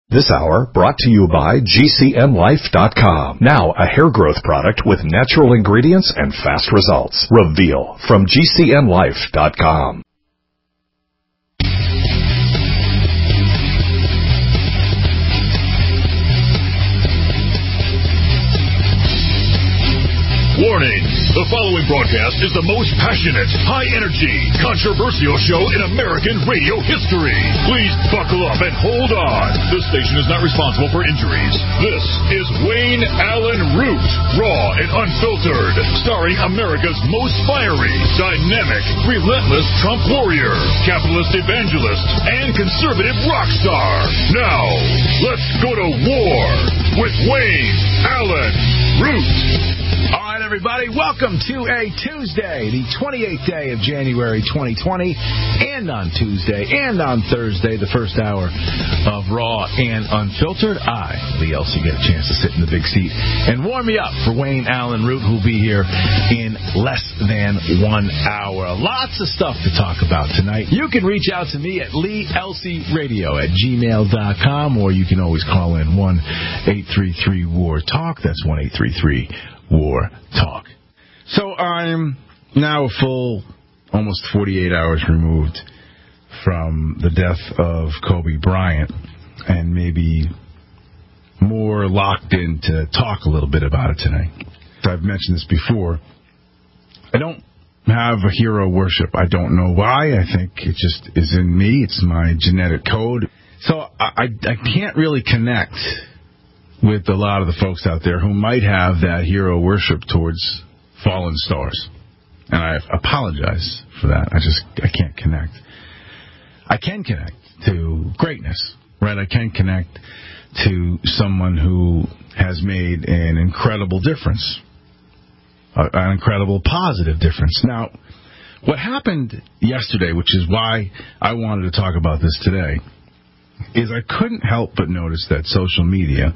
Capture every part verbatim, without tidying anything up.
This hour brought to you by G C N Life dot com. Now a hair growth product with natural ingredients and fast results. Reveal from G C N Life dot com. Warning! The following broadcast is the most passionate, high-energy, controversial show in American radio history. Please buckle up and hold on. This station is not responsible for injuries. This is Wayne Allen Root, raw and unfiltered, starring America's most fiery, dynamic, relentless Trump warrior, capitalist evangelist, and conservative rock star. Now, let's go to war with Wayne Allen Root. All right, everybody, welcome to a Tuesday, the twenty-eighth day of January twenty twenty, and on Tuesday and on Thursday, the first hour of Raw and Unfiltered. I, Lee Elsie, get a chance to sit in the big seat and warm me up for Wayne Allen Root, who'll be here in less than one hour. Lots of stuff to talk about tonight. You can reach out to me at Lee Elsie Radio at gmail dot com, or you can always call in one eight three three war talk. That's one eight three three war talk. So I'm now a full almost forty-eight hours removed from the death of Kobe Bryant, and maybe more locked in to talk a little bit about it tonight. I've mentioned this before. I don't have a hero worship. I don't know why. I think it just is in me. It's my genetic code. So I, I, I can't really connect with a lot of the folks out there who might have that hero worship towards fallen stars. And I apologize for that. I just, I can't connect. I can connect to greatness, right? I can connect to someone who has made an incredible difference, an incredible positive difference. Now, what happened yesterday, which is why I wanted to talk about this today, is I couldn't help but notice that social media,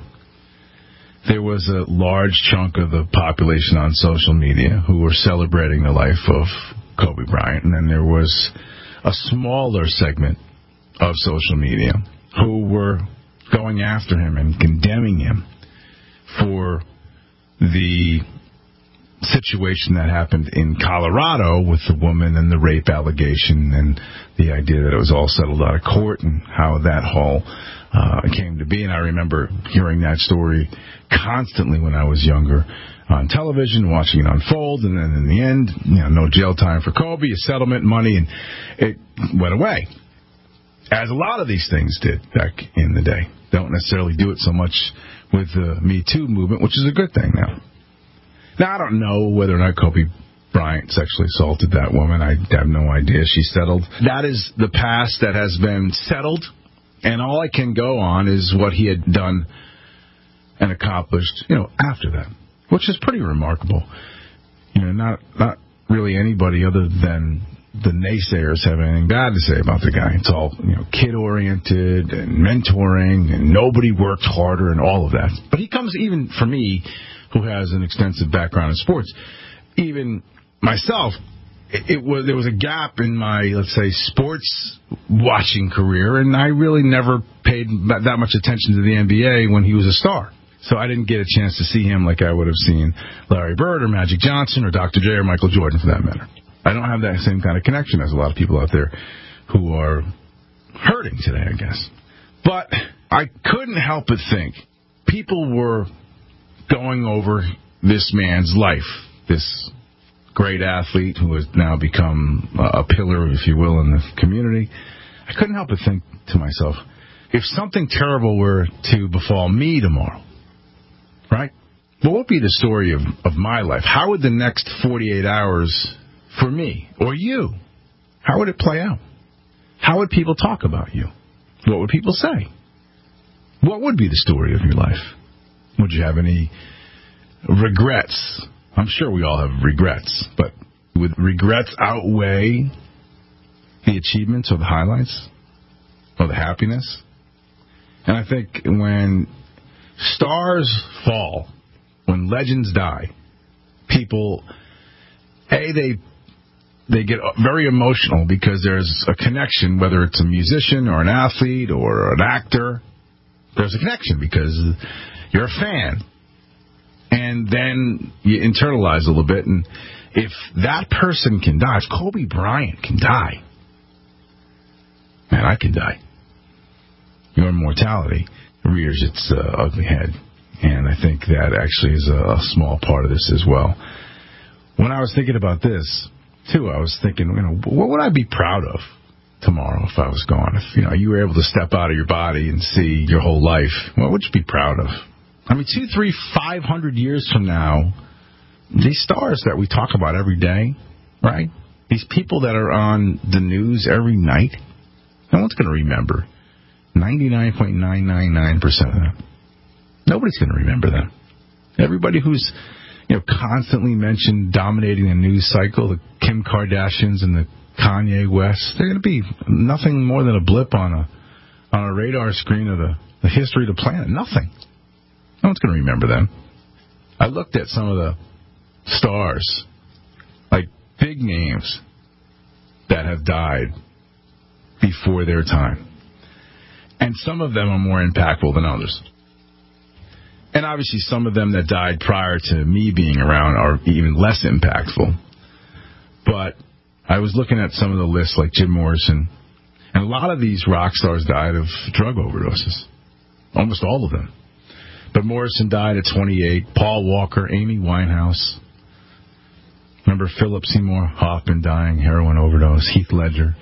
there was a large chunk of the population on social media who were celebrating the life of Kobe Bryant, and then there was a smaller segment of social media who were going after him and condemning him for the situation that happened in Colorado with the woman and the rape allegation, and the idea that it was all settled out of court and how that whole uh, came to be. And I remember hearing that story constantly when I was younger on television, watching it unfold, and then in the end, you know, no jail time for Kobe, a settlement, money, and it went away. As a lot of these things did back in the day. Don't necessarily do it so much with the Me Too movement, which is a good thing now. Now, I don't know whether or not Kobe Bryant sexually assaulted that woman. I have no idea. She settled. That is the past that has been settled, and all I can go on is what he had done and accomplished, you know, after that, which is pretty remarkable. You know, not not really anybody other than the naysayers have anything bad to say about the guy. It's all, you know, kid-oriented and mentoring, and nobody worked harder and all of that. But he comes, even for me, who has an extensive background in sports, even myself, it, it was there was a gap in my, let's say, sports watching career, and I really never paid that much attention to the N B A when he was a star. So I didn't get a chance to see him like I would have seen Larry Bird or Magic Johnson or Doctor J or Michael Jordan, for that matter. I don't have that same kind of connection as a lot of people out there who are hurting today, I guess. But I couldn't help but think people were going over this man's life, this great athlete who has now become a pillar, if you will, in the community. I couldn't help but think to myself, if something terrible were to befall me tomorrow, right, what would be the story of, of my life? How would the next forty-eight hours for me or you, how would it play out? How would people talk about you? What would people say? What would be the story of your life? Would you have any regrets? I'm sure we all have regrets, but would regrets outweigh the achievements or the highlights or the happiness? And I think when stars fall, when legends die, people, A, they they get very emotional because there's a connection, whether it's a musician or an athlete or an actor, there's a connection because you're a fan. And then you internalize a little bit, and if that person can die, if Kobe Bryant can die, man, I can die. Your immortality rears its uh, ugly head. And I think that actually is a, a small part of this as well. When I was thinking about this, too, I was thinking, you know, what would I be proud of tomorrow if I was gone? If, you know, you were able to step out of your body and see your whole life, what would you be proud of? I mean, two, three, five hundred years from now, these stars that we talk about every day, right? These people that are on the news every night, no one's going to remember. ninety-nine point nine nine nine percent of them. Nobody's going to remember them. Everybody who's, you know, constantly mentioned dominating the news cycle, the Kim Kardashians and the Kanye West, they're going to be nothing more than a blip on a on a radar screen of the, the history of the planet. Nothing. No one's going to remember them. I looked at some of the stars, like big names that have died before their time. And some of them are more impactful than others. And obviously some of them that died prior to me being around are even less impactful. But I was looking at some of the lists like Jim Morrison, and a lot of these rock stars died of drug overdoses. Almost all of them. But Morrison died at twenty-eight. Paul Walker, Amy Winehouse. Remember Philip Seymour Hoffman dying, heroin overdose. Heath Ledger.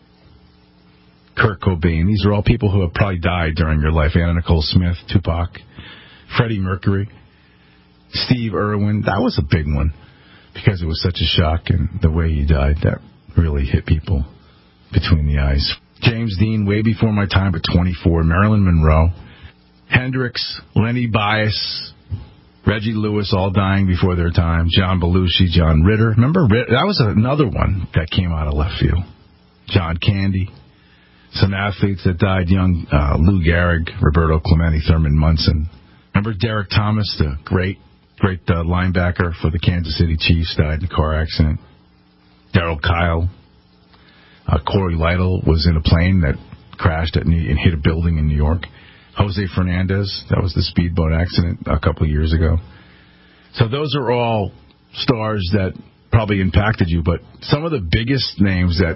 Kurt Cobain. These are all people who have probably died during your life. Anna Nicole Smith, Tupac, Freddie Mercury, Steve Irwin. That was a big one because it was such a shock, and the way he died, that really hit people between the eyes. James Dean, way before my time, at twenty-four. Marilyn Monroe. Hendrix, Lenny Bias, Reggie Lewis, all dying before their time. John Belushi, John Ritter. Remember, that was another one that came out of left field. John Candy. Some athletes that died young, uh, Lou Gehrig, Roberto Clemente, Thurman Munson. Remember Derek Thomas, the great, great uh, linebacker for the Kansas City Chiefs, died in a car accident. Darryl Kyle. Uh, Corey Lytle was in a plane that crashed at New- and hit a building in New York. Jose Fernandez, that was the speedboat accident a couple of years ago. So those are all stars that probably impacted you, but some of the biggest names that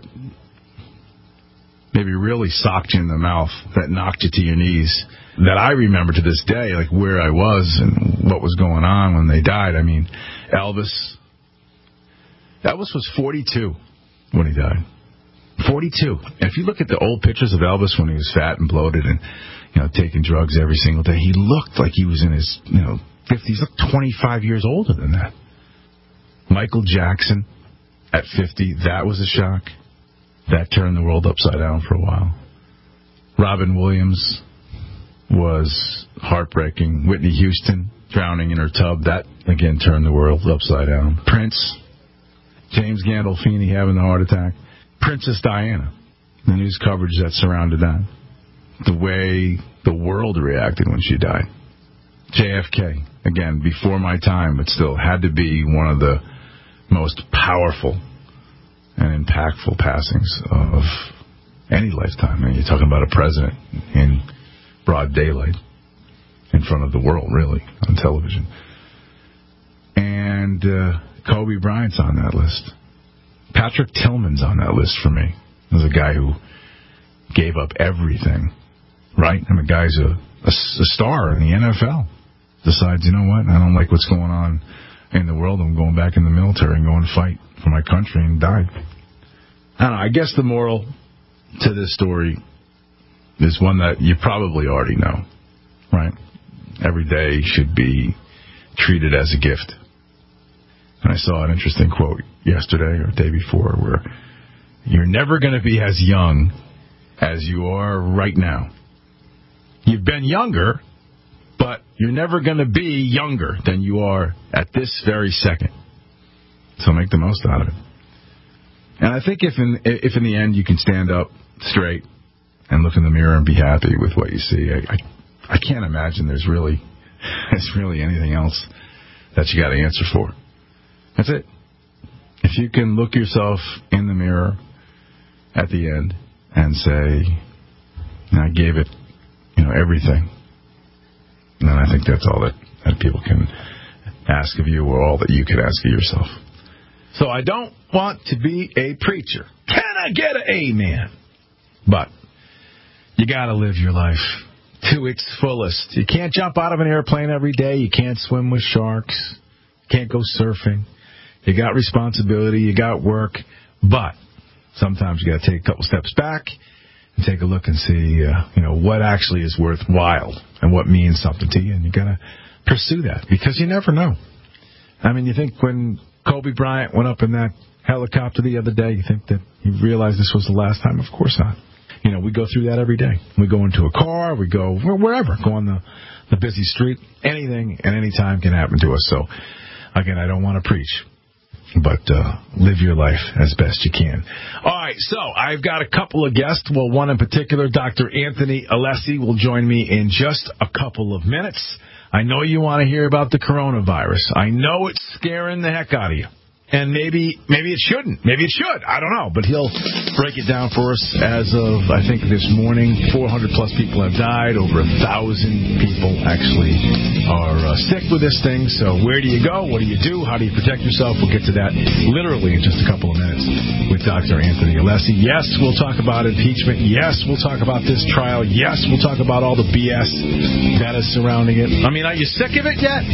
maybe really socked you in the mouth, that knocked you to your knees, that I remember to this day, like where I was and what was going on when they died. I mean, Elvis. Elvis was forty-two when he died. forty-two. And if you look at the old pictures of Elvis when he was fat and bloated and, you know, taking drugs every single day, he looked like he was in his, you know, fifties. He looked twenty-five years older than that. Michael Jackson at fifty, that was a shock. That turned the world upside down for a while. Robin Williams was heartbreaking. Whitney Houston drowning in her tub, that again turned the world upside down. Prince, James Gandolfini having a heart attack. Princess Diana, the news coverage that surrounded that. The way the world reacted when she died. J F K, again, before my time, but still had to be one of the most powerful and impactful passings of any lifetime. I mean, you're talking about a president in broad daylight, in front of the world, really, on television. And uh, Kobe Bryant's on that list. Patrick Tillman's on that list for me. There's a guy who gave up everything, right? I mean, a guy's a, a, a star in the N F L. Decides, you know what, I don't like what's going on in the world. I'm going back in the military and going to fight for my country, and died. I don't know. I guess the moral to this story is one that you probably already know, right? Every day should be treated as a gift. And I saw an interesting quote yesterday or the day before where you're never going to be as young as you are right now. You've been younger, but you're never going to be younger than you are at this very second. So make the most out of it. And I think if in if in the end you can stand up straight and look in the mirror and be happy with what you see, I, I, I can't imagine there's really there's really anything else that you got to answer for. That's it. If you can look yourself in the mirror at the end and say, I gave it, you know, everything And I think that's all that, that people can ask of you, or all that you can ask of yourself. So I don't want to be a preacher. Can I get an amen? But you got to live your life to its fullest. You can't jump out of an airplane every day. You can't swim with sharks. You can't go surfing. You got responsibility. You got work. But sometimes you got to take a couple steps back and take a look and see, uh, you know, what actually is worthwhile and what means something to you. And you got to pursue that, because you never know. I mean, you think when Kobe Bryant went up in that helicopter the other day, you think that he realized this was the last time? Of course not. You know, we go through that every day. We go into a car, we go wherever, go on the, the busy street. Anything and any time can happen to us. So, again, I don't want to preach, but uh, live your life as best you can. All right, so I've got a couple of guests. Well, one in particular, Doctor Anthony Alessi, will join me in just a couple of minutes. I know you want to hear about the coronavirus. I know it's scaring the heck out of you. And maybe maybe it shouldn't. Maybe it should. I don't know. But he'll break it down for us. As of, I think, this morning, four hundred plus people have died. Over one thousand people actually are uh, sick with this thing. So where do you go? What do you do? How do you protect yourself? We'll get to that literally in just a couple of minutes with Doctor Anthony Alessi. Yes, we'll talk about impeachment. Yes, we'll talk about this trial. Yes, we'll talk about all the B S that is surrounding it. I mean, are you sick of it yet?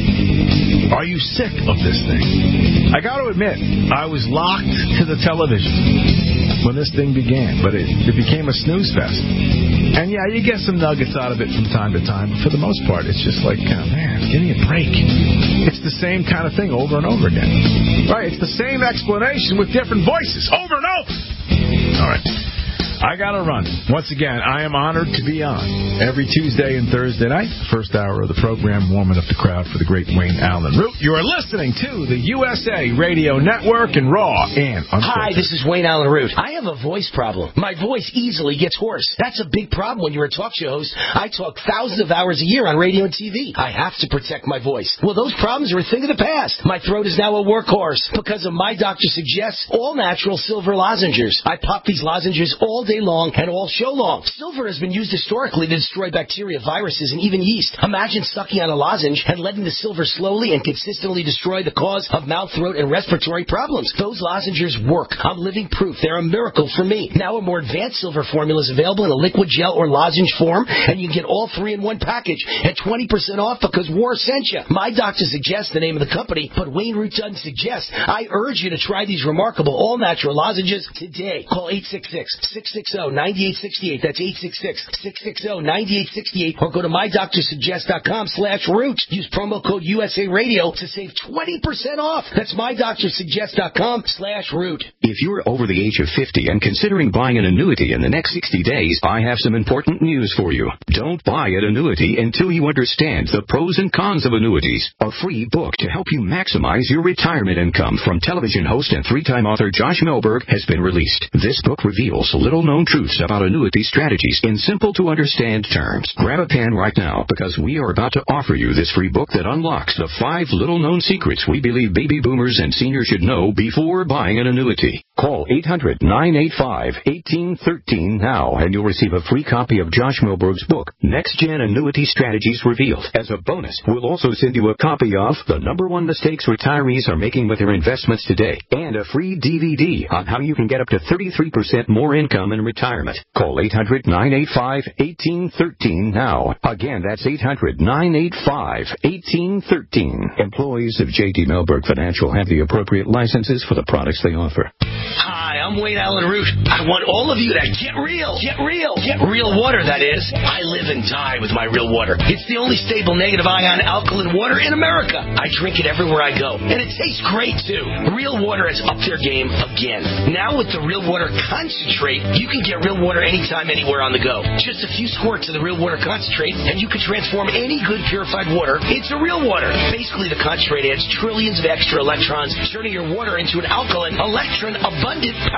Are you sick of this thing? I got to admit, I was locked to the television when this thing began, but it, it became a snooze fest. And yeah, you get some nuggets out of it from time to time, but for the most part, it's just like, oh, man, give me a break. It's the same kind of thing over and over again. Right, it's the same explanation with different voices, over and over. All right. I got to run. Once again, I am honored to be on every Tuesday and Thursday night, first hour of the program, warming up the crowd for the great Wayne Allen Root. You are listening to the U S A Radio Network and Raw and Unfiltered. Hi, this is Wayne Allen Root. I have a voice problem. My voice easily gets hoarse. That's a big problem when you're a talk show host. I talk thousands of hours a year on radio and T V. I have to protect my voice. Well, those problems are a thing of the past. My throat is now a workhorse because of My Doctor Suggests all-natural silver lozenges. I pop these lozenges all day long and all show long. Silver has been used historically to destroy bacteria, viruses, and even yeast. Imagine sucking on a lozenge and letting the silver slowly and consistently destroy the cause of mouth, throat, and respiratory problems. Those lozenges work. I'm living proof. They're a miracle for me. Now a more advanced silver formula is available in a liquid gel or lozenge form, and you can get all three in one package at twenty percent off because War sent you. My Doctor Suggests the name of the company, but Wayne Root doesn't suggest. I urge you to try these remarkable all-natural lozenges today. Call eight six six, six six zero, nine eight six eight. That's eight six six, six six zero, nine eight six eight. Or go to my doctor suggest dot com slash root. Use promo code U S A Radio to save twenty percent off. That's my doctor suggest dot com slash root. If you're over the age of fifty and considering buying an annuity in the next sixty days, I have some important news for you. Don't buy an annuity until you understand the pros and cons of annuities. A free book to help you maximize your retirement income from television host and three-time author Josh Melberg has been released. This book reveals little-known truths about annuity strategies in simple-to-understand terms. Grab a pen right now because we are about to offer you this free book that unlocks the five little-known secrets we believe baby boomers and seniors should know before buying an annuity. Call eight hundred, nine eight five, one eight one three now and you'll receive a free copy of Josh Melberg's book, Next Gen Annuity Strategies Revealed. As a bonus, we'll also send you a copy of The Number One Mistakes Retirees Are Making with Their Investments Today and a free D V D on how you can get up to thirty-three percent more income in retirement. Call eight hundred, nine eight five, one eight one three now. Again, that's eight hundred, nine eight five, one eight one three. Employees of J D Melberg Financial have the appropriate licenses for the products they offer. Hi, I'm Wayne Allen Root. I want all of you to get real. Get real. Get real water, that is. I live and die with my real water. It's the only stable negative ion alkaline water in America. I drink it everywhere I go. And it tastes great, too. Real water has upped their game again. Now with the Real Water Concentrate, you can get real water anytime, anywhere on the go. Just a few squirts of the Real Water Concentrate, and you can transform any good purified water into real water. Basically, the concentrate adds trillions of extra electrons, turning your water into an alkaline, electron-abundant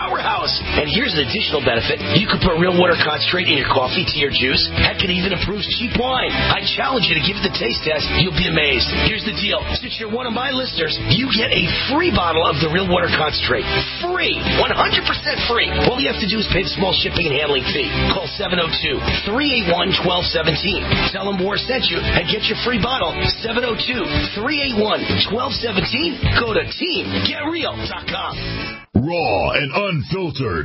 powerhouse. And here's an additional benefit. You can put real water concentrate in your coffee, tea, or juice. Heck, it even improves cheap wine. I challenge you to give it the taste test. You'll be amazed. Here's the deal. Since you're one of my listeners, you get a free bottle of the real water concentrate. Free. one hundred percent free. All you have to do is pay the small shipping and handling fee. Call seven oh two, three eight one, one two one seven. Tell them War sent you and get your free bottle. seven oh two, three eight one, one two one seven. Go to team get real dot com. Raw and unfiltered.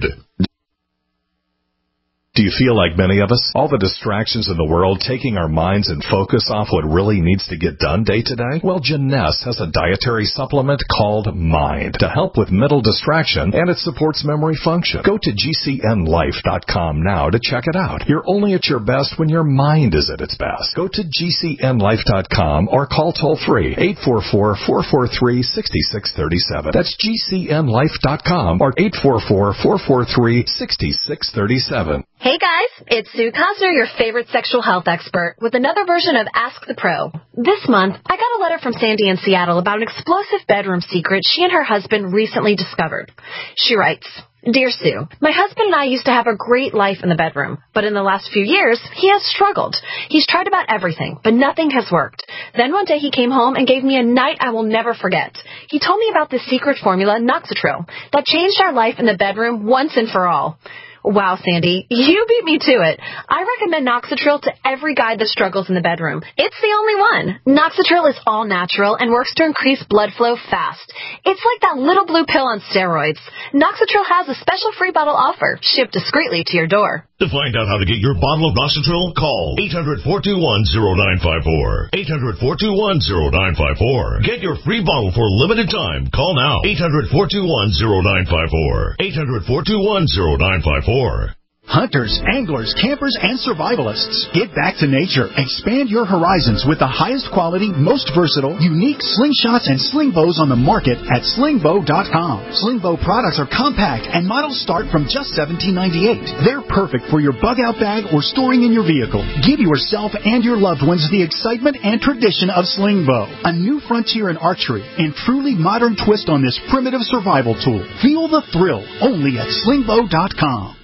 Do you feel like many of us? All the distractions in the world taking our minds and focus off what really needs to get done day to day? Well, Jeunesse has a dietary supplement called Mind to help with mental distraction, and it supports memory function. Go to G C N life dot com now to check it out. You're only at your best when your mind is at its best. Go to G C N life dot com or call toll-free eight four four, four four three, six six three seven. That's G C N life dot com or eight four four, four four three, six six three seven. Hey guys, it's Sue Cosner, your favorite sexual health expert, with another version of Ask the Pro. This month, I got a letter from Sandy in Seattle about an explosive bedroom secret she and her husband recently discovered. She writes, Dear Sue, my husband and I used to have a great life in the bedroom, but in the last few years, he has struggled. He's tried about everything, but nothing has worked. Then one day he came home and gave me a night I will never forget. He told me about the secret formula, Noxitril, that changed our life in the bedroom once and for all. Wow, Sandy, you beat me to it. I recommend Noxitril to every guy that struggles in the bedroom. It's the only one. Noxitril is all natural and works to increase blood flow fast. It's like that little blue pill on steroids. Noxitril has a special free bottle offer, shipped discreetly to your door. To find out how to get your bottle of Noxitril, call eight hundred, four two one, oh nine five four. eight hundred, four two one, oh nine five four. Get your free bottle for a limited time. Call now. eight hundred, four two one, oh nine five four. eight hundred, four two one, oh nine five four. Hunters, anglers, campers, and survivalists. Get back to nature. Expand your horizons with the highest quality, most versatile, unique slingshots and sling bows on the market at sling bow dot com. Sling bow products are compact and models start from just seventeen ninety-eight. They're perfect for your bug out bag or storing in your vehicle. Give yourself and your loved ones the excitement and tradition of sling bow. A new frontier in archery and truly modern twist on this primitive survival tool. Feel the thrill only at sling bow dot com.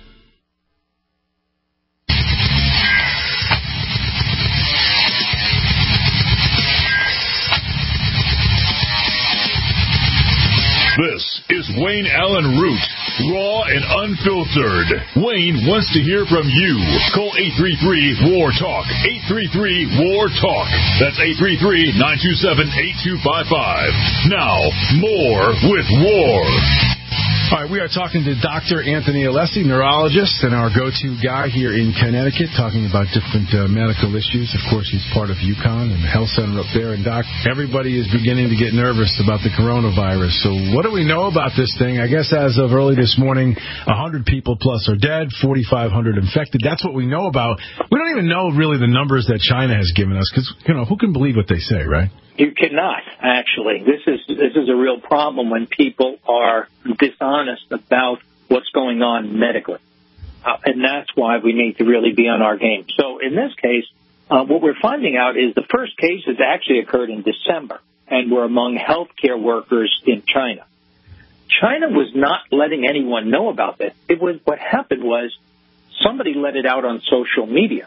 This is Wayne Allen Root, raw and unfiltered. Wayne wants to hear from you. Call eight three three, W A R, TALK. eight three three, W A R, TALK. That's eight three three, nine two seven, eight two five five. Now, more with War. All right, we are talking to Doctor Anthony Alessi, neurologist and our go-to guy here in Connecticut, talking about different uh, medical issues. Of course, he's part of UConn and the health center up there. And, Doc, everybody is beginning to get nervous about the coronavirus. So what do we know about this thing? I guess as of early this morning, one hundred people plus are dead, forty-five hundred infected. That's what we know about. We don't even know really the numbers that China has given us because, you know, who can believe what they say, right? You cannot, actually. This is this is a real problem when people are dishonest about what's going on medically. Uh, and that's why we need to really be on our game. So in this case, uh, what we're finding out is the first cases actually occurred in December and were among healthcare workers in China. China was not letting anyone know about this. It was what happened was somebody let it out on social media.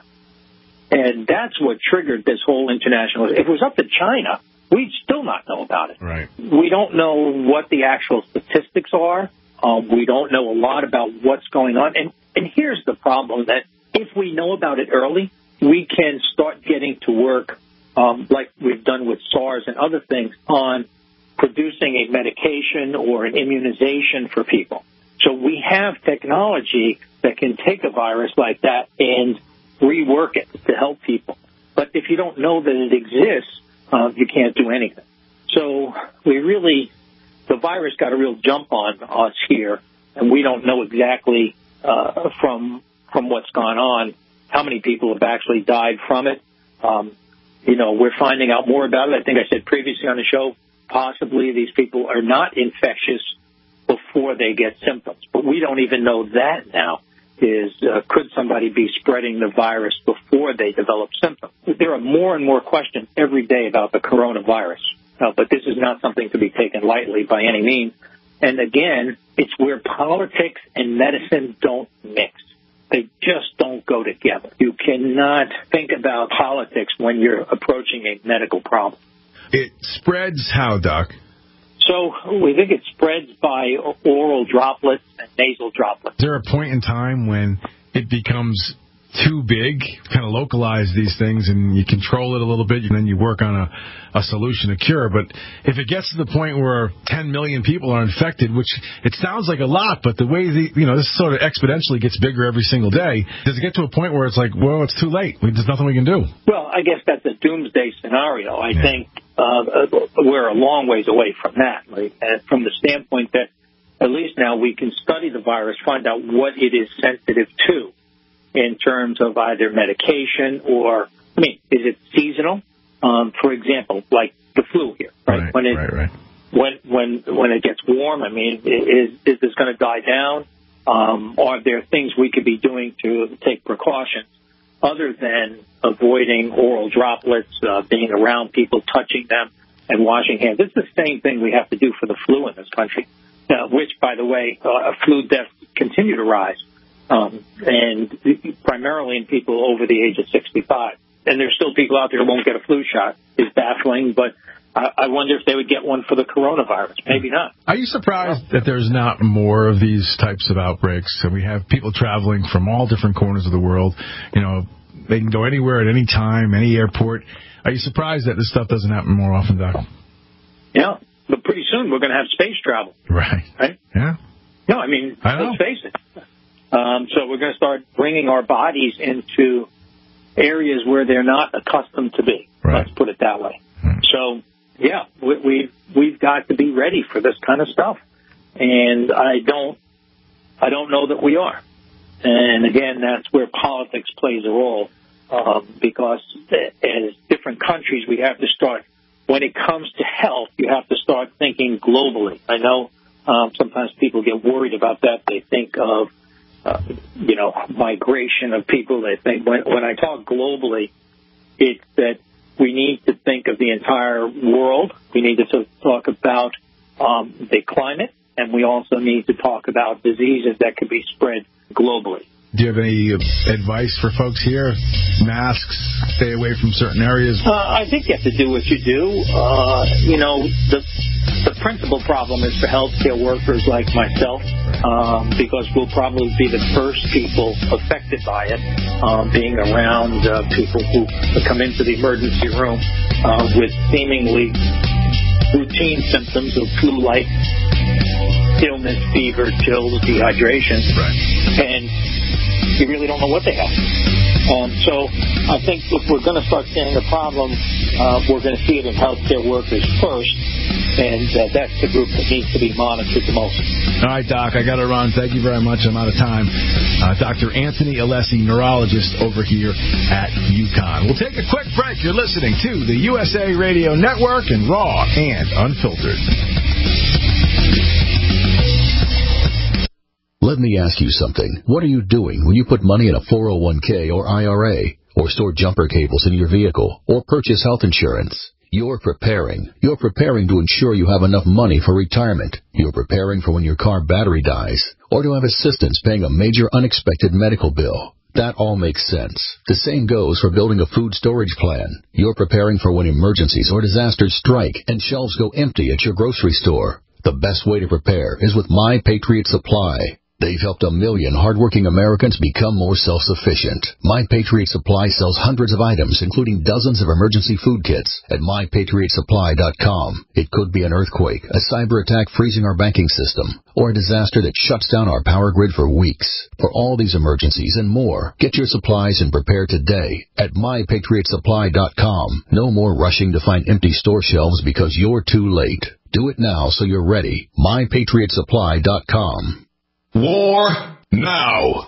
And that's what triggered this whole international. If it was up to China, we'd still not know about it. Right. We don't know what the actual statistics are. Um, we don't know a lot about what's going on. And, and here's the problem, that if we know about it early, we can start getting to work, um, like we've done with SARS and other things, on producing a medication or an immunization for people. So we have technology that can take a virus like that and rework it to help people. But if you don't know that it exists, uh, you can't do anything. So we really, the virus got a real jump on us here, and we don't know exactly uh, from from what's gone on how many people have actually died from it. Um, you know, we're finding out more about it. I think I said previously on the show, possibly these people are not infectious before they get symptoms. But we don't even know that now. Is uh, could somebody be spreading the virus before they develop symptoms? There are more and more questions every day about the coronavirus, uh, but this is not something to be taken lightly by any means. And again, it's where politics and medicine don't mix. They just don't go together. You cannot think about politics when you're approaching a medical problem. It spreads how, Doc? So we think it spreads by oral droplets and nasal droplets. Is there a point in time when it becomes too big, kind of localize these things, and you control it a little bit, and then you work on a, a solution, a cure? But if it gets to the point where ten million people are infected, which it sounds like a lot, but the way the, you know, this sort of exponentially gets bigger every single day, does it get to a point where it's like, well, it's too late, there's nothing we can do? Well, I guess that's a doomsday scenario. I yeah. think uh, we're a long ways away from that, right? And from the standpoint that at least now we can study the virus, find out what it is sensitive to, in terms of either medication or, I mean, is it seasonal? Um, for example, like the flu here, right? right when it right, right. when when when it gets warm, I mean, is is this going to die down? Um, are there things we could be doing to take precautions other than avoiding oral droplets, uh, being around people, touching them, and washing hands? It's the same thing we have to do for the flu in this country, uh, which, by the way, uh, flu deaths continue to rise. Um, and primarily in people over the age of sixty-five. And there's still people out there who won't get a flu shot. It's baffling, but I, I wonder if they would get one for the coronavirus. Maybe not. Are you surprised that there's not more of these types of outbreaks? So we have people traveling from all different corners of the world. You know, they can go anywhere at any time, any airport. Are you surprised that this stuff doesn't happen more often, Doc? Yeah, but pretty soon we're going to have space travel. Right. Right? Yeah. No, I mean, I let's face it. Um, so we're going to start bringing our bodies into areas where they're not accustomed to be. Right. Let's put it that way. Hmm. So, yeah, we, we've we've got to be ready for this kind of stuff, and I don't I don't know that we are. And again, that's where politics plays a role, um, because as different countries, we have to start. When it comes to health, you have to start thinking globally. I know um, sometimes people get worried about that. They think of Uh, you know, migration of people. They think when, when I talk globally, it's that we need to think of the entire world. We need to talk about um, the climate, and we also need to talk about diseases that could be spread globally. Do you have any advice for folks here? Masks, stay away from certain areas? Uh, I think you have to do what you do. Uh, you know, the the principal problem is for healthcare workers like myself, um, because we'll probably be the first people affected by it, uh, being around uh, people who come into the emergency room uh, with seemingly routine symptoms of flu-like illness, fever, chills, dehydration. Right. And you really don't know what they have. Um, so I think if we're going to start seeing a problem, uh, we're going to see it in healthcare workers first, and uh, that's the group that needs to be monitored the most. All right, Doc, I got to run. Thank you very much. I'm out of time. Uh, Doctor Anthony Alessi, neurologist over here at UConn. We'll take a quick break. You're listening to the U S A Radio Network and Raw and Unfiltered. Let me ask you something. What are you doing when you put money in a four oh one k or I R A, or store jumper cables in your vehicle, or purchase health insurance? You're preparing. You're preparing to ensure you have enough money for retirement. You're preparing for when your car battery dies, or to have assistance paying a major unexpected medical bill. That all makes sense. The same goes for building a food storage plan. You're preparing for when emergencies or disasters strike and shelves go empty at your grocery store. The best way to prepare is with My Patriot Supply. They've helped a million hardworking Americans become more self-sufficient. My Patriot Supply sells hundreds of items, including dozens of emergency food kits, at my patriot supply dot com. It could be an earthquake, a cyber attack freezing our banking system, or a disaster that shuts down our power grid for weeks. For all these emergencies and more, get your supplies and prepare today at my patriot supply dot com. No more rushing to find empty store shelves because you're too late. Do it now so you're ready. my patriot supply dot com. War now.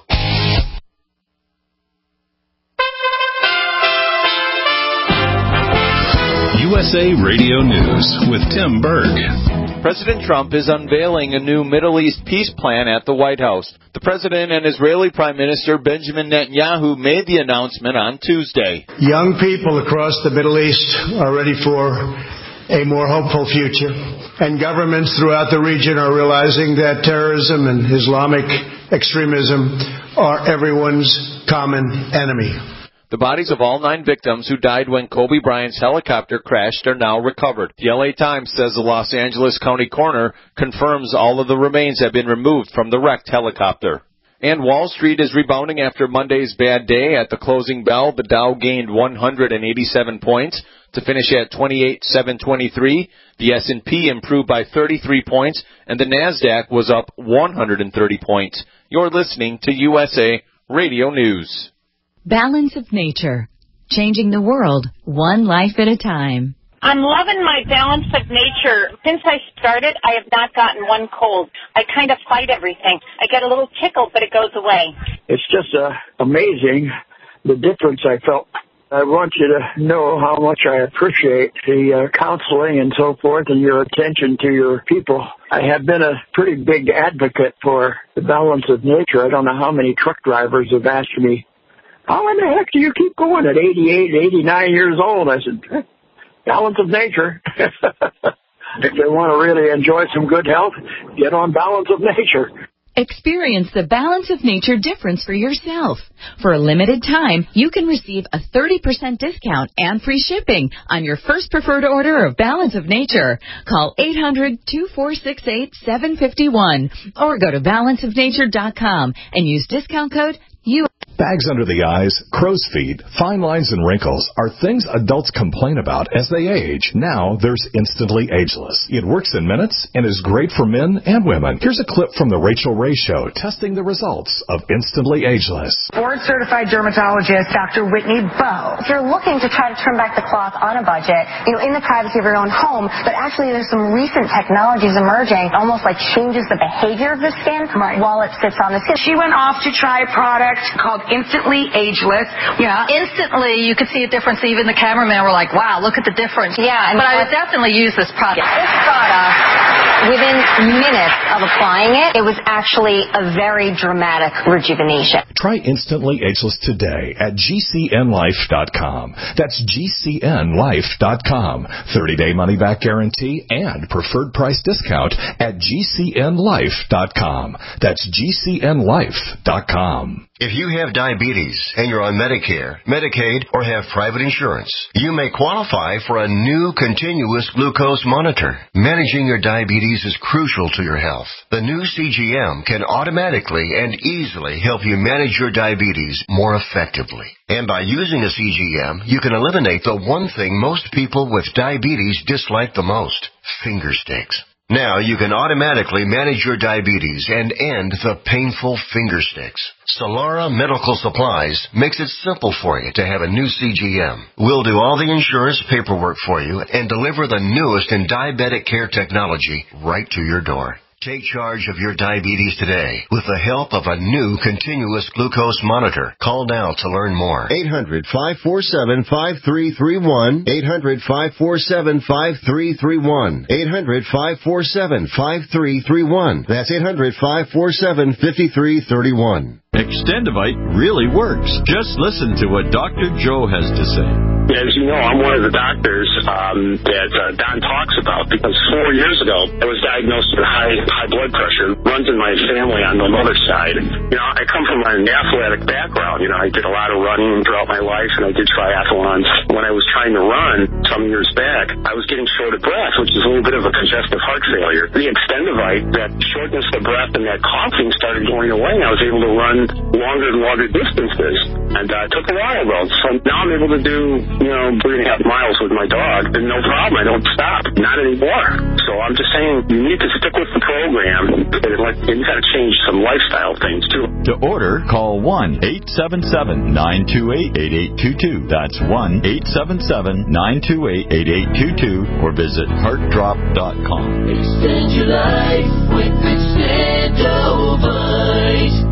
U S A Radio News with Tim Berg. President Trump is unveiling a new Middle East peace plan at the White House. The president and Israeli Prime Minister Benjamin Netanyahu made the announcement on Tuesday. Young people across the Middle East are ready for a more hopeful future. And governments throughout the region are realizing that terrorism and Islamic extremism are everyone's common enemy. The bodies of all nine victims who died when Kobe Bryant's helicopter crashed are now recovered. The L A Times says the Los Angeles County coroner confirms all of the remains have been removed from the wrecked helicopter. And Wall Street is rebounding after Monday's bad day. At the closing bell, the Dow gained one hundred eighty-seven points to finish at twenty-eight thousand seven hundred twenty-three. The S and P improved by thirty-three points, and the NASDAQ was up one hundred thirty points. You're listening to U S A Radio News. Balance of Nature, changing the world one life at a time. I'm loving my Balance of Nature. Since I started, I have not gotten one cold. I kind of fight everything. I get a little tickle, but it goes away. It's just uh, amazing the difference I felt. I want you to know how much I appreciate the uh, counseling and so forth and your attention to your people. I have been a pretty big advocate for the Balance of Nature. I don't know how many truck drivers have asked me, how in the heck do you keep going at eighty-eight, eighty-nine years old? I said, Balance of Nature. If they want to really enjoy some good health, get on Balance of Nature. Experience the Balance of Nature difference for yourself. For a limited time, you can receive a thirty percent discount and free shipping on your first preferred order of Balance of Nature. Call eight hundred, two four six eight, seven five one or go to balance of nature dot com and use discount code U. Bags under the eyes, crow's feet, fine lines, and wrinkles are things adults complain about as they age. Now there's Instantly Ageless. It works in minutes and is great for men and women. Here's a clip from the Rachel Ray Show testing the results of Instantly Ageless. Board-certified dermatologist Doctor Whitney Bowe. If you're looking to try to turn back the clock on a budget, you know, in the privacy of your own home, but actually there's some recent technologies emerging, almost like changes the behavior of the skin right. while it sits on the skin. She went off to try a product called Instantly Ageless. Yeah, instantly you could see a difference. Even the cameraman were like, wow, look at the difference. Yeah. And but I would definitely use this product. This product, within minutes of applying it, it was actually a very dramatic rejuvenation. Try Instantly Ageless today at G C N life dot com. That's G C N life dot com. thirty-day money-back guarantee and preferred price discount at G C N life dot com. That's G C N life dot com. If you have diabetes and you're on Medicare, Medicaid, or have private insurance, you may qualify for a new continuous glucose monitor. Managing your diabetes is crucial to your health. The new C G M can automatically and easily help you manage your diabetes more effectively. And by using a C G M, you can eliminate the one thing most people with diabetes dislike the most, finger sticks. Now you can automatically manage your diabetes and end the painful finger sticks. Solara Medical Supplies makes it simple for you to have a new C G M. We'll do all the insurance paperwork for you and deliver the newest in diabetic care technology right to your door. Take charge of your diabetes today with the help of a new continuous glucose monitor. Call now to learn more. eight hundred, five four seven, five three three one. eight hundred, five four seven, five three three one. eight hundred, five four seven, five three three one. That's eight hundred, five four seven, five three three one. Extendivite really works. Just listen to what Doctor Joe has to say. As you know, I'm one of the doctors um, that uh, Don talks about because four years ago I was diagnosed with high high blood pressure. It runs in my family on the mother's side. You know, I come from an athletic background. You know, I did a lot of running throughout my life, and I did triathlons. When I was trying to run some years back, I was getting short of breath, which is a little bit of a congestive heart failure. The Extendivite, that shortness of breath and that coughing started going away, and I was able to run longer and longer distances. And uh, it took a while, though. So now I'm able to do, you know, three and a half miles with my dog, and no problem. I don't stop. Not anymore. So I'm just saying, you need to stick with the program, and like, you got to change some lifestyle things, too. To order, call one eight seven seven, nine two eight, eight eight two two. That's one eight seven seven, nine two eight, eight eight two two, or visit heart drop dot com. Extend your life with Extendivite.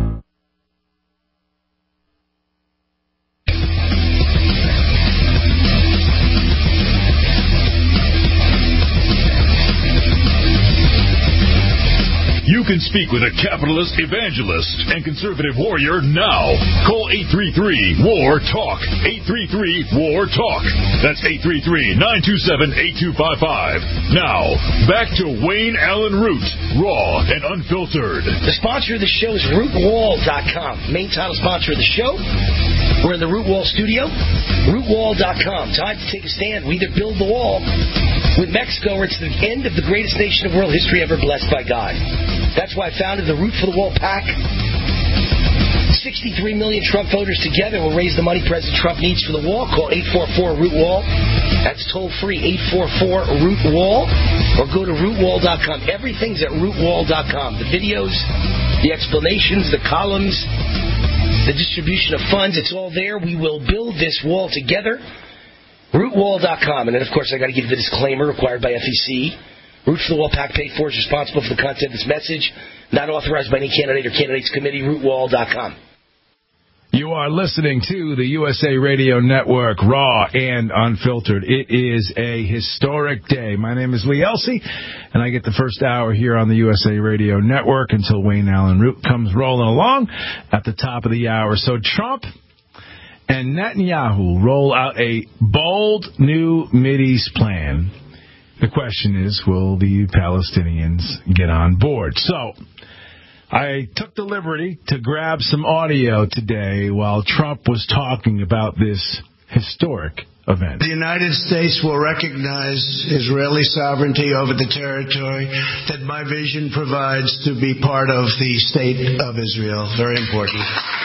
You can can speak with a capitalist evangelist and conservative warrior now. Call eight three three, W A R, TALK. eight three three, W A R, TALK. That's eight three three, nine two seven, eight two five five. Now, back to Wayne Allen Root, raw and unfiltered. The sponsor of the show is root wall dot com. Main title sponsor of the show. We're in the Root Wall studio. root wall dot com. Time to take a stand. We either build the wall with Mexico or it's the end of the greatest nation of world history ever blessed by God. That's why I founded the Root for the Wall PAC. sixty-three million Trump voters together will raise the money President Trump needs for the wall. Call eight four four, root wall. That's toll free, eight four four, root wall. Or go to root wall dot com. Everything's at root wall dot com. The videos, the explanations, the columns, the distribution of funds, it's all there. We will build this wall together. root wall dot com. And then, of course, I got to give the disclaimer required by F E C. Root for the Wall PAC paid for is responsible for the content of this message. Not authorized by any candidate or candidates committee. root wall dot com. You are listening to the U S A Radio Network, raw and unfiltered. It is a historic day. My name is Lee Elsey, and I get the first hour here on the U S A Radio Network until Wayne Allen Root comes rolling along at the top of the hour. So Trump and Netanyahu roll out a bold new Mideast plan. The question is, will the Palestinians get on board? So I took the liberty to grab some audio today while Trump was talking about this historic event. The United States will recognize Israeli sovereignty over the territory that my vision provides to be part of the state of Israel. Very important.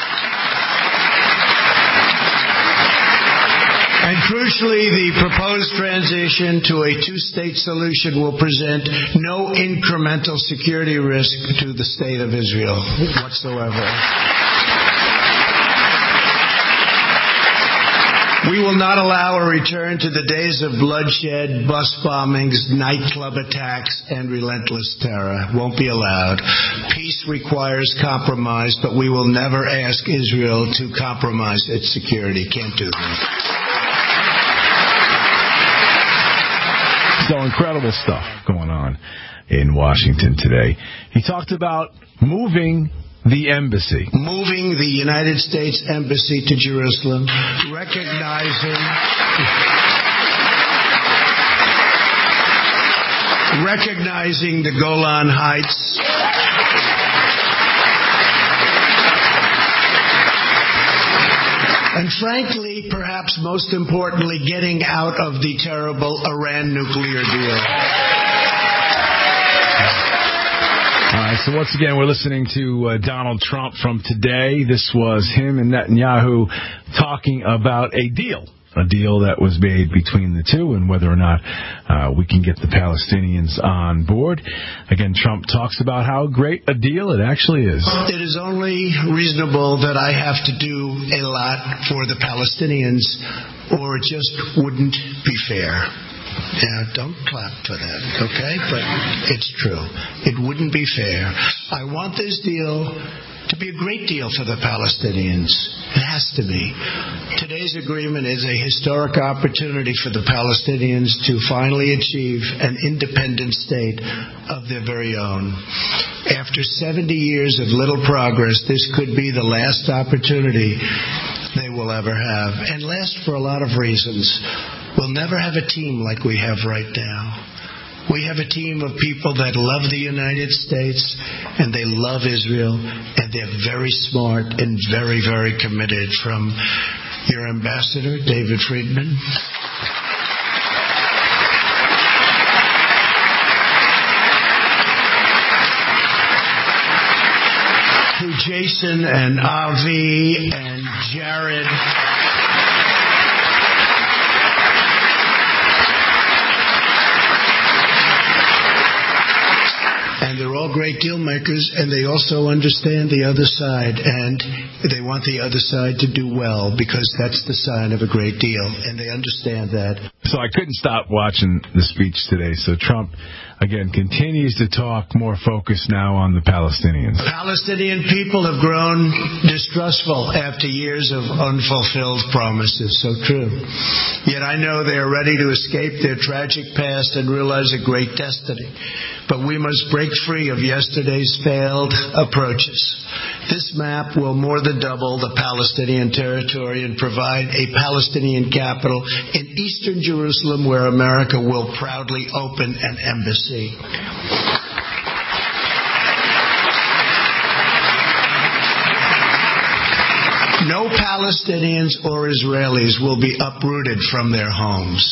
And crucially, the proposed transition to a two-state solution will present no incremental security risk to the state of Israel whatsoever. We will not allow a return to the days of bloodshed, bus bombings, nightclub attacks, and relentless terror. Won't be allowed. Peace requires compromise, but we will never ask Israel to compromise its security. Can't do that. So incredible stuff going on in Washington today. He talked about moving the embassy. Moving the United States Embassy to Jerusalem, recognizing... recognizing the Golan Heights... And frankly, perhaps most importantly, getting out of the terrible Iran nuclear deal. All right, so once again, we're listening to uh, Donald Trump from today. This was him and Netanyahu talking about a deal. A deal that was made between the two and whether or not uh, we can get the Palestinians on board. Again, Trump talks about how great a deal it actually is. It is only reasonable that I have to do a lot for the Palestinians, or it just wouldn't be fair. Now, don't clap for that, okay? But it's true. It wouldn't be fair. I want this deal to be a great deal for the Palestinians. It has to be. Today's agreement is a historic opportunity for the Palestinians to finally achieve an independent state of their very own. After seventy years of little progress, this could be the last opportunity they will ever have, and last for a lot of reasons. We'll never have a team like we have right now. We have a team of people that love the United States, and they love Israel, and they're very smart and very, very committed, from your ambassador, David Friedman, to Jason and Avi and Jared. And they're all great deal makers, and they also understand the other side, and they want the other side to do well, because that's the sign of a great deal, and they understand that. So I couldn't stop watching the speech today. So Trump, again, continues to talk more focused now on the Palestinians. Palestinian people have grown distrustful after years of unfulfilled promises. So true. Yet I know they are ready to escape their tragic past and realize a great destiny. But we must break free of yesterday's yesterday's failed approaches. This map will more than double the Palestinian territory and provide a Palestinian capital in eastern Jerusalem where America will proudly open an embassy. No Palestinians or Israelis will be uprooted from their homes.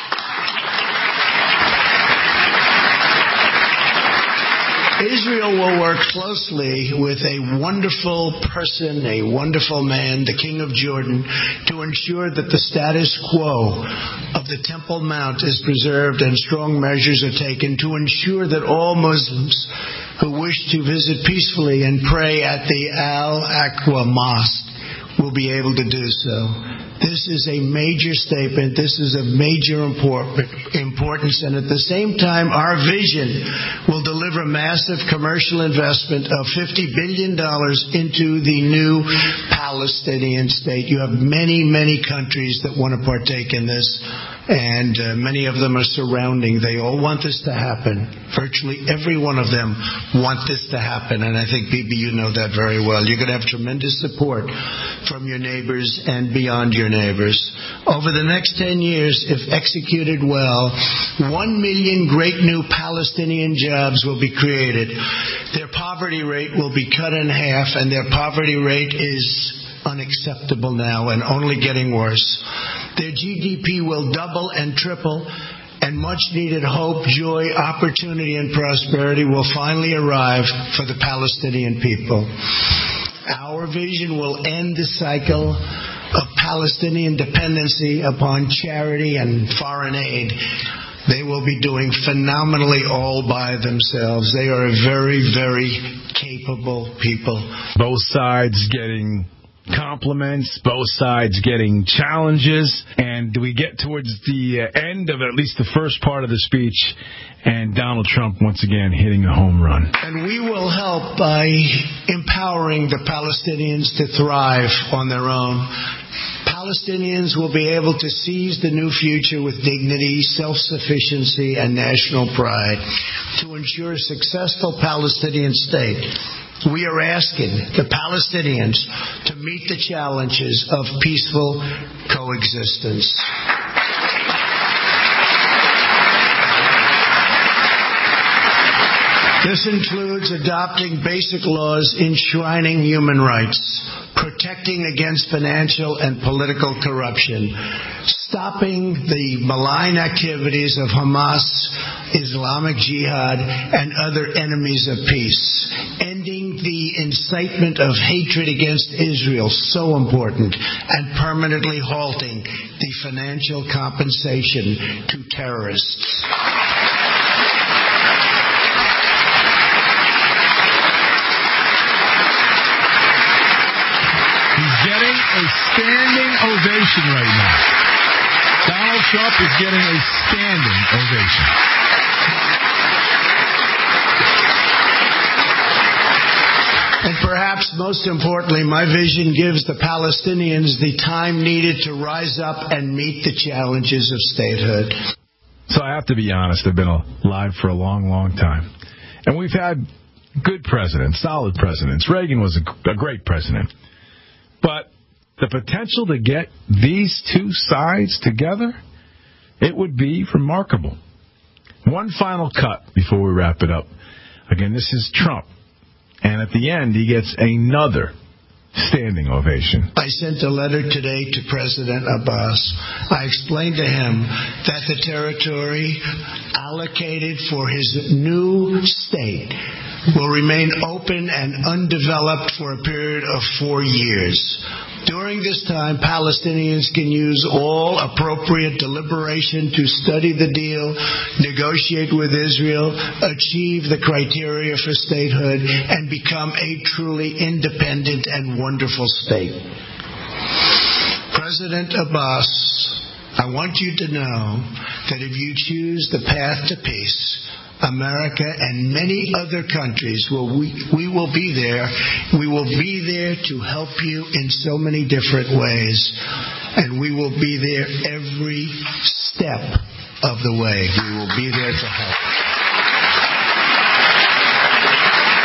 Israel will work closely with a wonderful person, a wonderful man, the King of Jordan, to ensure that the status quo of the Temple Mount is preserved and strong measures are taken to ensure that all Muslims who wish to visit peacefully and pray at the Al-Aqsa Mosque will be able to do so. This is a major statement. This is of major importance. And at the same time, our vision will deliver massive commercial investment of fifty billion dollars into the new Palestinian state. You have many, many countries that want to partake in this. And uh, many of them are surrounding. They all want this to happen. Virtually every one of them want this to happen. And I think, Bibi, you know that very well. You're going to have tremendous support from your neighbors and beyond your neighbors. Over the next ten years, if executed well, one million great new Palestinian jobs will be created. Their poverty rate will be cut in half, and their poverty rate is unacceptable now and only getting worse. Their G D P will double and triple, and much-needed hope, joy, opportunity, and prosperity will finally arrive for the Palestinian people. Our vision will end the cycle of Palestinian dependency upon charity and foreign aid. They will be doing phenomenally all by themselves. They are a very, very capable people. Both sides getting compliments, both sides getting challenges, and we get towards the uh, end of at least the first part of the speech, and Donald Trump once again hitting a home run. And we will help by empowering the Palestinians to thrive on their own. Palestinians will be able to seize the new future with dignity, self-sufficiency, and national pride. To ensure a successful Palestinian state, we are asking the Palestinians to meet the challenges of peaceful coexistence. This includes adopting basic laws enshrining human rights, protecting against financial and political corruption, stopping the malign activities of Hamas, Islamic Jihad, and other enemies of peace, ending the incitement of hatred against Israel, so important, and permanently halting the financial compensation to terrorists. Getting a standing ovation right now. Donald Trump is getting a standing ovation. And perhaps most importantly, my vision gives the Palestinians the time needed to rise up and meet the challenges of statehood. So I have to be honest, I've been alive for a long, long time. And we've had good presidents, solid presidents. Reagan was a, a great president. But the potential to get these two sides together, it would be remarkable. One final cut before we wrap it up. Again, this is Trump. And at the end, he gets another standing ovation. I sent a letter today to President Abbas. I explained to him that the territory allocated for his new state will remain open and undeveloped for a period of four years. During this time, Palestinians can use all appropriate deliberation to study the deal, negotiate with Israel, achieve the criteria for statehood, and become a truly independent and wonderful state. President Abbas, I want you to know that if you choose the path to peace, America and many other countries, will we, we will be there. We will be there to help you in so many different ways. And we will be there every step of the way. We will be there to help.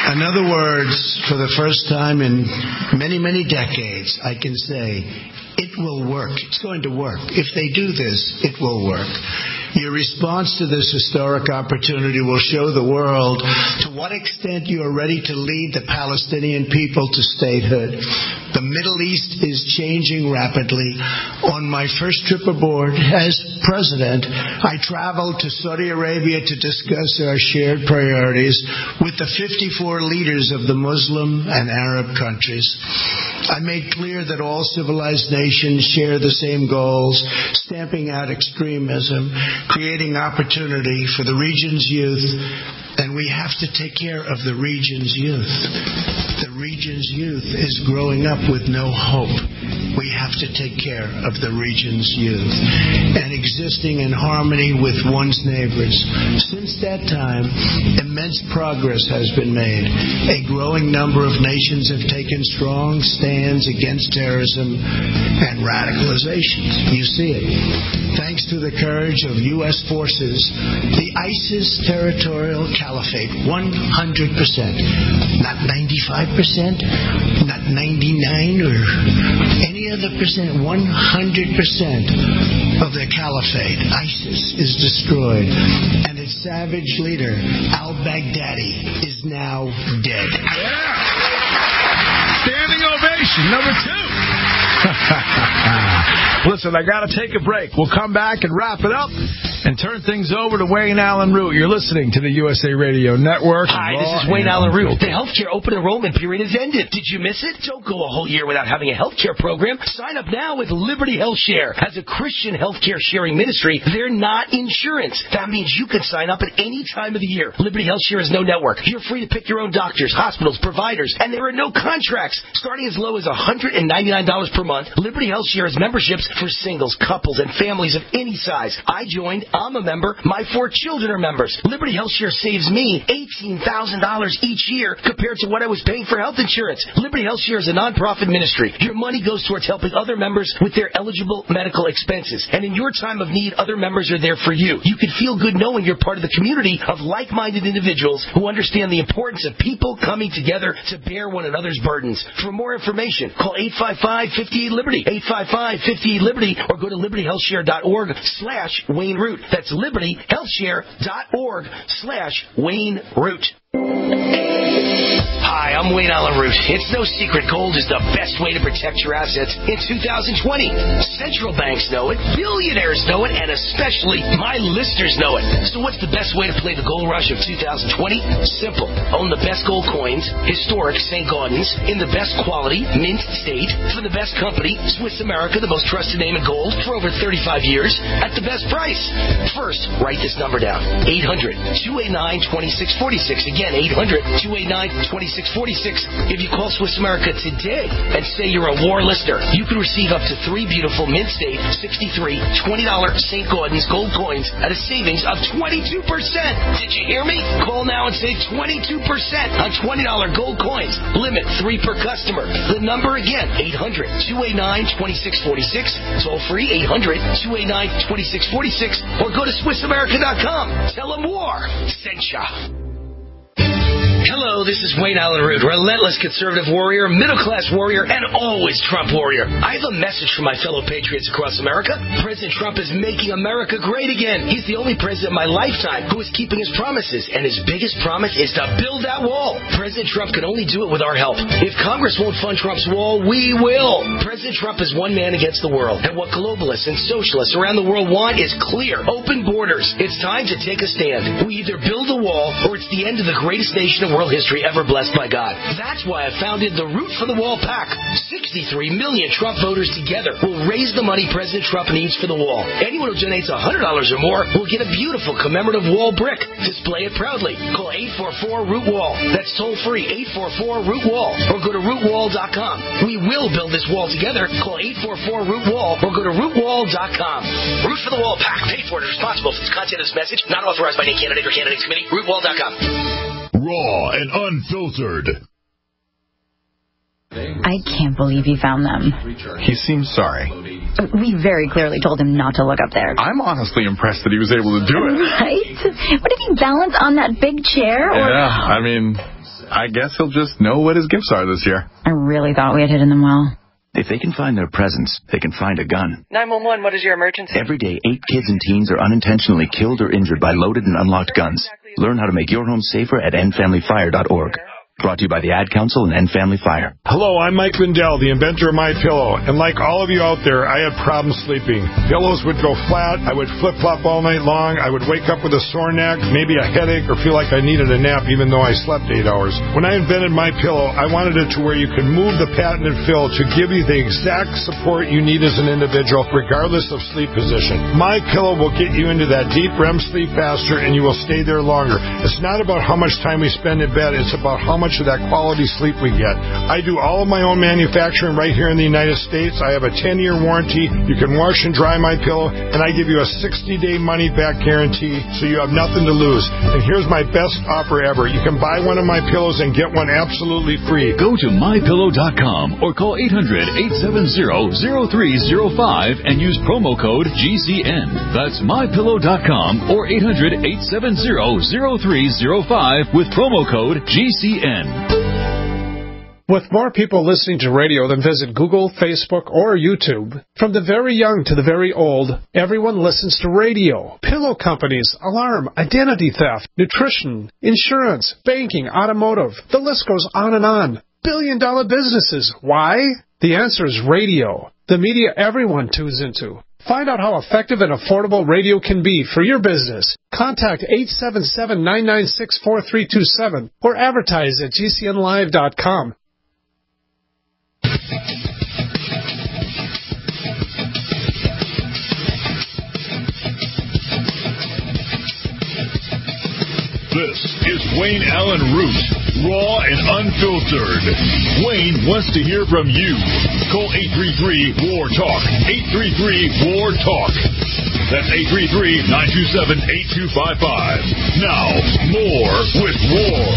In other words, for the first time in many, many decades, I can say it will work. It's going to work. If they do this, it will work. Your response to this historic opportunity will show the world to what extent you are ready to lead the Palestinian people to statehood. The Middle East is changing rapidly. On my first trip aboard as president, I traveled to Saudi Arabia to discuss our shared priorities with the fifty-four leaders of the Muslim and Arab countries. I made clear that all civilized nations share the same goals, stamping out extremism, creating opportunity for the region's youth, and we have to take care of the region's youth. The region's youth is growing up with no hope. We have to take care of the region's youth and existing in harmony with one's neighbors. Since that time, immense progress has been made. A growing number of nations have taken strong stands against terrorism and radicalization. You see it. Thanks to the courage of U S forces, the ISIS territorial caliphate, one hundred percent, not ninety-five percent, not ninety-nine or any other percent, one hundred percent of the caliphate, ISIS, is destroyed, and its savage leader, al-Baghdadi, is now dead. Yeah. Standing ovation, number two. Listen, I got to take a break. We'll come back and wrap it up and turn things over to Wayne Allen Root. You're listening to the U S A Radio Network. Hi, this is Wayne Allen Root. The healthcare open enrollment period has ended. Did you miss it? Don't go a whole year without having a healthcare program. Sign up now with Liberty Health Share. As a Christian healthcare sharing ministry, they're not insurance. That means you can sign up at any time of the year. Liberty Health Share is no network. You're free to pick your own doctors, hospitals, providers, and there are no contracts. Starting as low as one hundred ninety-nine dollars per month, Liberty Health Share has memberships for singles, couples, and families of any size. I joined. I'm a member. My four children are members. Liberty Health Share saves me eighteen thousand dollars each year compared to what I was paying for health insurance. Liberty Health Share is a nonprofit ministry. Your money goes towards helping other members with their eligible medical expenses. And in your time of need, other members are there for you. You can feel good knowing you're part of the community of like-minded individuals who understand the importance of people coming together to bear one another's burdens. For more information, call eight five five, five eight, Liberty, eight five five, five eight, Liberty, or go to liberty health share dot org slash Wayne Root. That's liberty health share dot org slash Wayne Root. Hi, I'm Wayne Allen Root. It's no secret gold is the best way to protect your assets in two thousand twenty. Central banks know it, billionaires know it, and especially my listeners know it. So what's the best way to play the gold rush of two thousand twenty? Simple. Own the best gold coins, historic Saint Gaudens, in the best quality, mint state, for the best company, Swiss America, the most trusted name in gold, for over thirty-five years, at the best price. First, write this number down. eight hundred, two eight nine, two six four six. Again, eight hundred, two eight nine, two six four six. If you call Swiss America today and say you're a war listener, you can receive up to three beautiful mint state sixty-three twenty dollars Saint Gaudens gold coins at a savings of twenty-two percent. Did you hear me? Call now and save twenty-two percent on twenty dollars gold coins. Limit three per customer. The number again, eight hundred, two eight nine, two six four six. Toll free, eight hundred, two eight nine, two six four six. Or go to Swiss America dot com. Tell them war sent ya. Hello, this is Wayne Allen Root, relentless conservative warrior, middle-class warrior, and always Trump warrior. I have a message for my fellow patriots across America. President Trump is making America great again. He's the only president in my lifetime who is keeping his promises, and his biggest promise is to build that wall. President Trump can only do it with our help. If Congress won't fund Trump's wall, we will. President Trump is one man against the world, and what globalists and socialists around the world want is clear, open borders. It's time to take a stand. We either build a wall, or it's the end of the greatest nation in world history ever blessed by God. That's why I founded the Root for the Wall PAC. sixty-three million Trump voters together will raise the money President Trump needs for the wall. Anyone who donates one hundred dollars or more will get a beautiful commemorative wall brick. Display it proudly. Call eight four four, root wall. That's toll free, eight four four, root wall. Or go to root wall dot com. We will build this wall together. Call eight four four, root wall or go to root wall dot com. Root for the Wall PAC. Paid for and responsible for the content of this message. Not authorized by any candidate or candidates committee. root wall dot com. Raw and unfiltered. I can't believe he found them. He seems sorry. We very clearly told him not to look up there. I'm honestly impressed that he was able to do it. Right? What did he balance on that big chair? Or... Yeah, I mean, I guess he'll just know what his gifts are this year. I really thought we had hidden them well. If they can find their presents, they can find a gun. nine one one, what is your emergency? Every day, eight kids and teens are unintentionally killed or injured by loaded and unlocked guns. Learn how to make your home safer at end family fire dot org. Brought to you by the Ad Council and End Family Fire. Hello, I'm Mike Lindell, the inventor of MyPillow. And like all of you out there, I had problems sleeping. Pillows would go flat. I would flip-flop all night long. I would wake up with a sore neck, maybe a headache, or feel like I needed a nap even though I slept eight hours. When I invented MyPillow, I wanted it to where you could move the patented fill to give you the exact support you need as an individual, regardless of sleep position. MyPillow will get you into that deep R E M sleep faster, and you will stay there longer. It's not about how much time we spend in bed. It's about how much of that quality sleep we get. I do all of my own manufacturing right here in the United States. I have a ten-year warranty. You can wash and dry my pillow, and I give you a sixty-day money-back guarantee, so you have nothing to lose. And here's my best offer ever. You can buy one of my pillows and get one absolutely free. Go to my pillow dot com or call eight hundred, eight seven zero, zero three zero five and use promo code G C N. That's my pillow dot com or eight hundred, eight seven zero, zero three zero five with promo code G C N. With more people listening to radio than visit Google, Facebook, or YouTube, from the very young to the very old, everyone listens to radio. Pillow companies, alarm, identity theft, nutrition, insurance, banking, automotive. The list goes on and on. Billion dollar businesses. Why? The answer is radio. The media everyone tunes into. Find out how effective and affordable radio can be for your business. Contact eight seven seven, nine nine six, four three two seven or advertise at G C N live dot com. This is Wayne Allen Root, raw and unfiltered. Wayne wants to hear from you. Call eight three three, W A R, TALK. eight three three, W A R, TALK. That's eight three three, nine two seven, eight two five five. Now, more with War.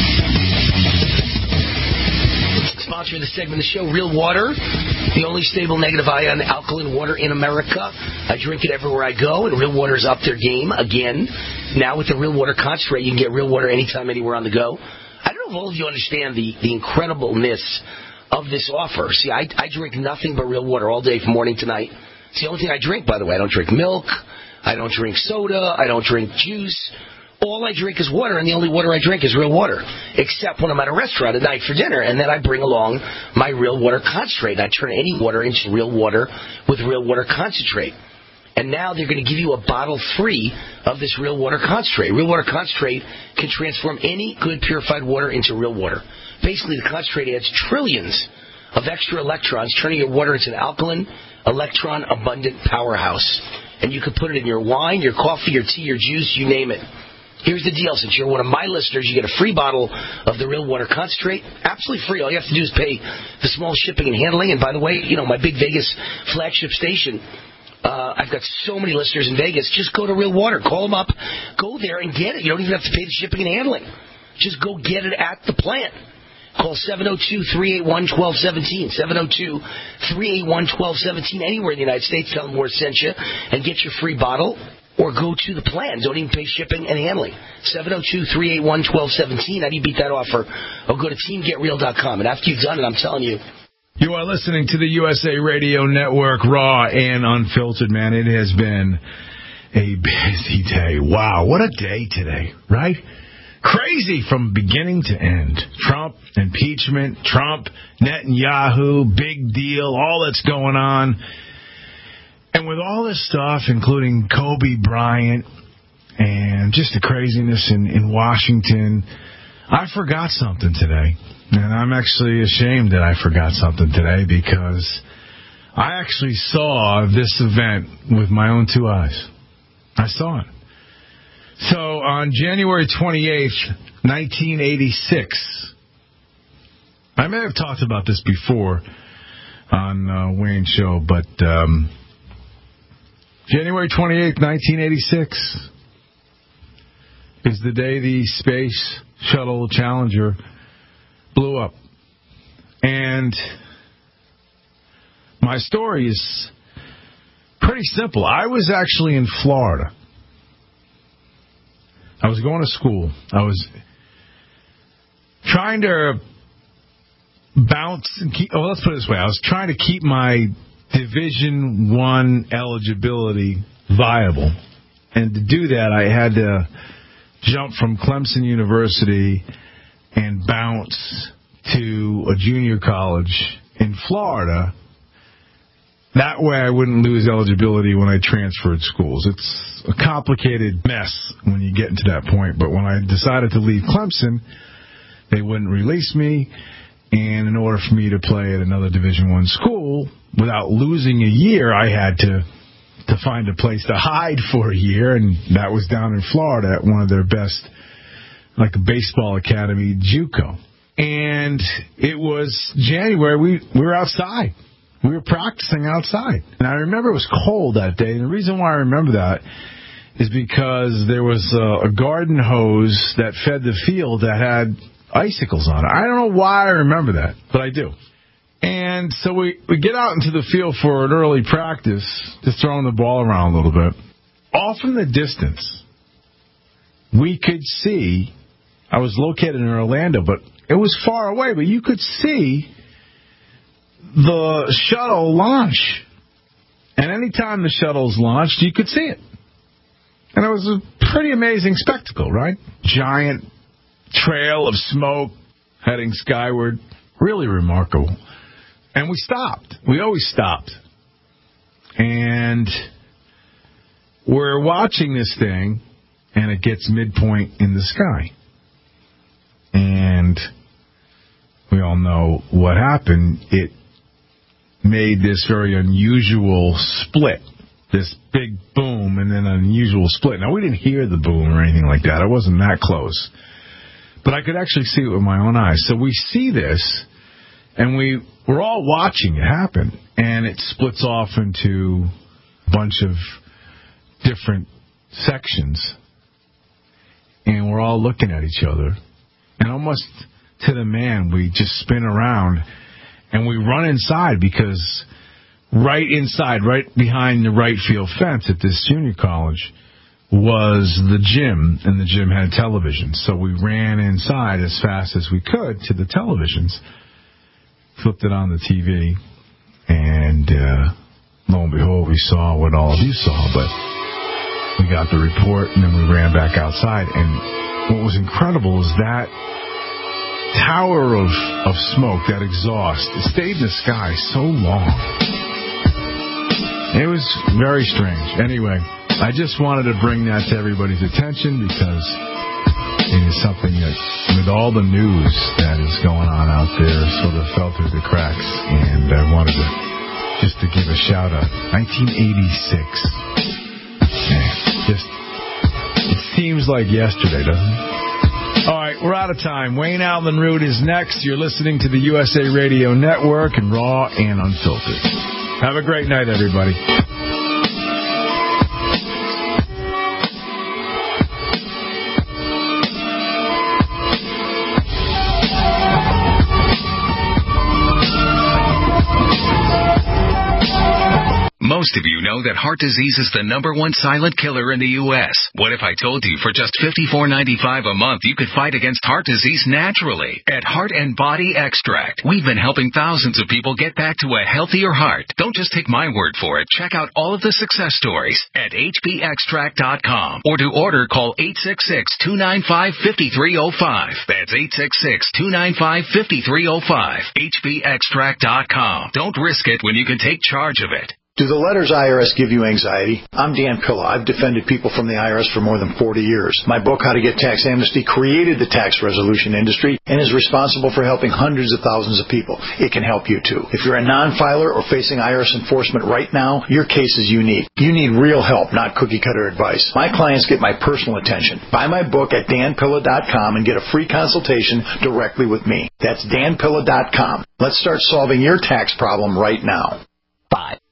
Sponsoring the segment of the show, Real Water, the only stable negative ion alkaline water in America. I drink it everywhere I go, and Real Water's up their game again. Now with the Real Water concentrate, you can get Real Water anytime, anywhere on the go. I don't know if all of you understand the, the incredibleness of this offer. See, I, I drink nothing but Real Water all day from morning to night. It's the only thing I drink, by the way. I don't drink milk. I don't drink soda. I don't drink juice. All I drink is water, and the only water I drink is Real Water, except when I'm at a restaurant at night for dinner, and then I bring along my Real Water concentrate. I turn any water into Real Water with Real Water concentrate. And now they're going to give you a bottle free of this Real Water concentrate. Real Water concentrate can transform any good purified water into real water. Basically, the concentrate adds trillions of extra electrons, turning your water into an alkaline, electron-abundant powerhouse. And you can put it in your wine, your coffee, your tea, your juice, you name it. Here's the deal. Since you're one of my listeners, you get a free bottle of the Real Water concentrate. Absolutely free. All you have to do is pay the small shipping and handling. And by the way, you know, my big Vegas flagship station, uh, I've got so many listeners in Vegas. Just go to Real Water. Call them up. Go there and get it. You don't even have to pay the shipping and handling. Just go get it at the plant. Call seven oh two, three eight one, one two one seven, seven oh two, three eight one, one two one seven, anywhere in the United States. Tell them Ward sent you and get your free bottle. Or go to the plant. Don't even pay shipping and handling. seven oh two, three eight one, one two one seven. How do you beat that offer? Or go to team get real dot com. And after you've done it, I'm telling you. You are listening to the U S A Radio Network, raw and unfiltered, man. It has been a busy day. Wow, what a day today, right? Crazy from beginning to end. Trump, impeachment, Trump, Netanyahu, big deal, all that's going on. And with all this stuff, including Kobe Bryant and just the craziness in, in Washington, I forgot something today. And I'm actually ashamed that I forgot something today because I actually saw this event with my own two eyes. I saw it. So on January twenty-eighth, nineteen eighty-six, I may have talked about this before on uh, Wayne's show, but... Um, January twenty-eighth, nineteen eighty-six is the day the Space Shuttle Challenger blew up. And my story is pretty simple. I was actually in Florida. I was going to school. I was trying to bounce and keep, oh, let's put it this way. I was trying to keep my Division One eligibility viable. And to do that, I had to jump from Clemson University and bounce to a junior college in Florida. That way I wouldn't lose eligibility when I transferred schools. It's a complicated mess when you get into that point. But when I decided to leave Clemson, they wouldn't release me. And in order for me to play at another Division One school without losing a year, I had to to find a place to hide for a year, and that was down in Florida at one of their best, like a baseball academy, JUCO. And it was January. We, we were outside. We were practicing outside. And I remember it was cold that day, and the reason why I remember that is because there was a, a garden hose that fed the field that had icicles on it. I don't know why I remember that, but I do. And so we, we get out into the field for an early practice, just throwing the ball around a little bit. Off in the distance, we could see, I was located in Orlando, but it was far away, but you could see the shuttle launch. And anytime the shuttle's launched, you could see it. And it was a pretty amazing spectacle, right? Giant trail of smoke heading skyward. Really remarkable. And we stopped. We always stopped. And we're watching this thing, and it gets midpoint in the sky. And we all know what happened. It made this very unusual split, this big boom, and then an unusual split. Now, we didn't hear the boom or anything like that. I wasn't that close. But I could actually see it with my own eyes. So we see this, and we, we're all watching it happen. And it splits off into a bunch of different sections. And we're all looking at each other. And almost to the man, we just spin around, and we run inside because right inside, right behind the right field fence at this junior college, was the gym, and the gym had television. So we ran inside as fast as we could to the televisions, flipped it on the T V, and uh, lo and behold, we saw what all of you saw, but we got the report, and then we ran back outside. And what was incredible is that tower of, of smoke, that exhaust, it stayed in the sky so long. It was very strange. Anyway, I just wanted to bring that to everybody's attention because it is something that, with all the news that is going on out there, sort of fell through the cracks, and I wanted to just to give a shout out. nineteen eighty-six. Man, just, it seems like yesterday, doesn't it? All right, we're out of time. Wayne Allen Root is next. You're listening to the U S A Radio Network and Raw and Unfiltered. Have a great night, everybody. Most of you know that heart disease is the number one silent killer in the U S What if I told you for just fifty-four ninety-five a month you could fight against heart disease naturally? At Heart and Body Extract, we've been helping thousands of people get back to a healthier heart. Don't just take my word for it. Check out all of the success stories at H B extract dot com, or to order, call eight six six, two nine five, five three zero five. That's eight six six, two nine five, five three zero five. H B extract dot com. Don't risk it when you can take charge of it. Do the letters I R S give you anxiety? I'm Dan Pilla. I've defended people from the I R S for more than forty years. My book, How to Get Tax Amnesty, created the tax resolution industry and is responsible for helping hundreds of thousands of people. It can help you, too. If you're a non-filer or facing I R S enforcement right now, your case is unique. You need real help, not cookie-cutter advice. My clients get my personal attention. Buy my book at dan pilla dot com and get a free consultation directly with me. That's dan pilla dot com. Let's start solving your tax problem right now. Five.